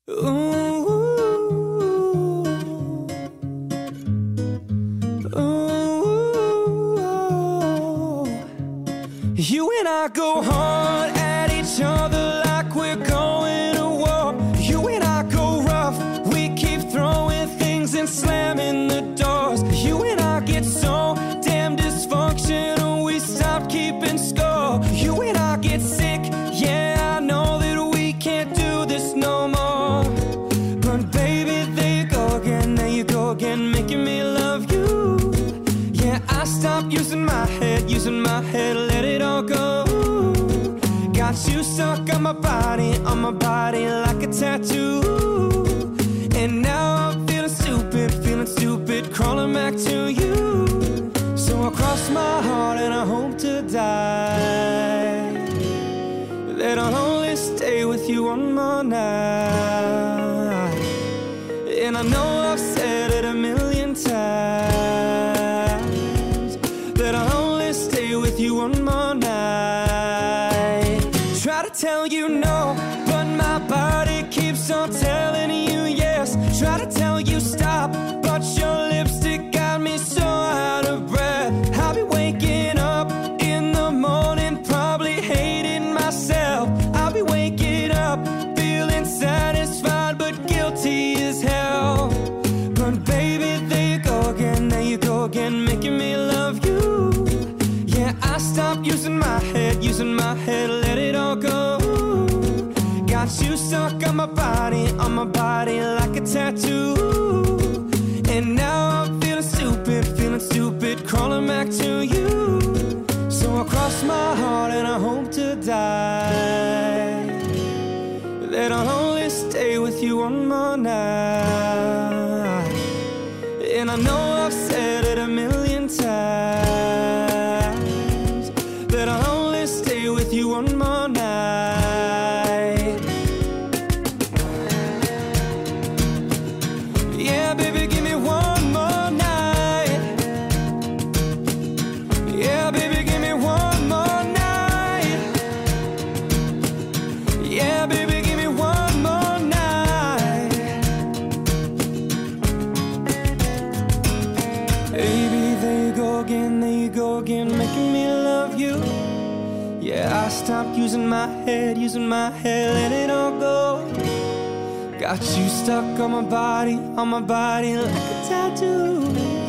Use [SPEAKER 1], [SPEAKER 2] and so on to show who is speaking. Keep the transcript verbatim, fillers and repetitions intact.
[SPEAKER 1] Ooh, ooh, you and I go hard at each other like we're going to war. You and I go rough, we keep throwing things and slamming the doors. You and I get so damn dysfunctional, we stop keeping score. You and I get sick, yeah, I know that we can't do this no more. But baby, there you go again, there you go again, making me love you. Yeah, I stopped using my head, using my head, let it all go. Got you stuck on my body, on my body like a tattoo. And now I'm feeling stupid, feeling stupid, crawling back to you. So I cross my heart and I hope to die that I'll only stay with you one more night. And I know I've said it a million times that I'll only stay with you one more night. Try to tell you no, but my body keeps on telling you yes. Try to tell you stop, but your lipstick got me so out of breath. I'll be waking up in the morning, probably hating myself. I'll be waking up feeling satisfied, but guilty as hell. But baby, there you go again, there you go again, making me love you. Yeah, I stopped using my head, using my head, let it all go. Got you stuck on my body, on my body like a tattoo. And now I'm feeling stupid, feeling stupid, crawling back to you. So I cross my heart and I hope to die that I'll only stay with you one more night. And I know I've said it a million times that I'll only stay with you one more night. Yeah, baby, give me one more night. Yeah, baby, give me one more night. Yeah, baby, give me one more night. Baby, there you go again, there you go again, making me love you. Yeah, I stopped using my head, using my head, let it all go. Got you stuck on my body, on my body like a tattoo.